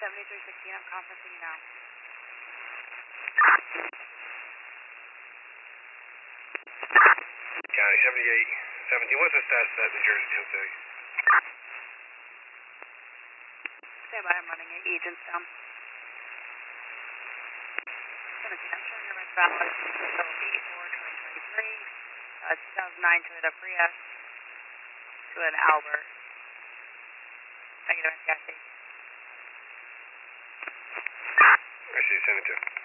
7316, I'm conferencing you now. County 7817, what's the status of that New Jersey 1030? Stand by, I'm running agents down. 17, I'm showing your red valid until 8/4/2023. 2009 Toyota Prius to an Albert. Negative gas station. I see, send it to.